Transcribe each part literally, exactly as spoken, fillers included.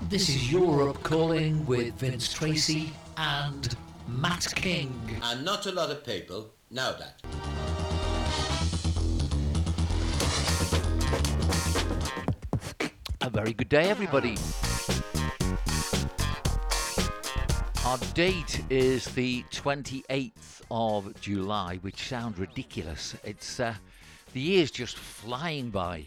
This is Europe Calling with Vince Tracy and Matt King. And not a lot of people know that. A very good day, everybody. Our date is the twenty-eighth of July, which sounds ridiculous. It's uh, the year's just flying by.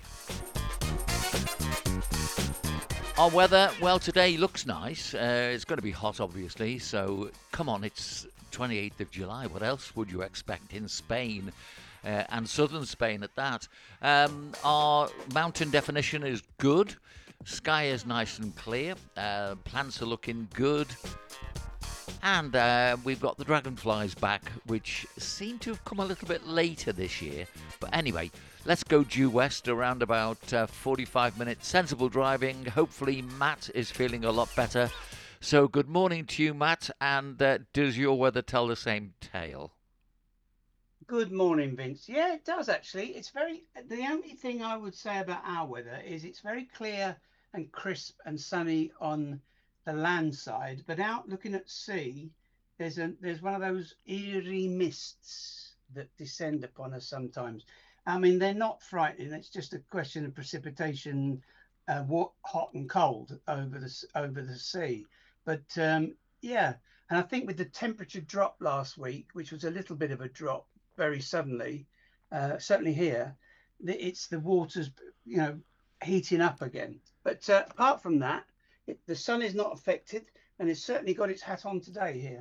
Our weather, well, today looks nice. Uh, it's going to be hot, obviously. So, come on, it's twenty-eighth of July. What else would you expect in Spain? Uh, and southern Spain at that. Um, our mountain definition is good. Sky is nice and clear. Uh, plants are looking good. And uh, we've got the dragonflies back, which seem to have come a little bit later this year. But anyway, let's go due west around about uh, forty-five minutes. Sensible driving. Hopefully Matt is feeling a lot better. So good morning to you, Matt. And uh, does your weather tell the same tale? Good morning, Vince. Yeah, it does actually. It's very, the only thing I would say about our weather is it's very clear and crisp and sunny on the land side, but out looking at sea, there's a there's one of those eerie mists that descend upon us sometimes. I mean, they're not frightening. It's just a question of precipitation, uh, what hot and cold over the over the sea. But um, yeah, and I think with the temperature drop last week, which was a little bit of a drop very suddenly, uh, certainly here, it's the water's you know heating up again. But uh, apart from that, it, the sun is not affected, and it's certainly got its hat on today here.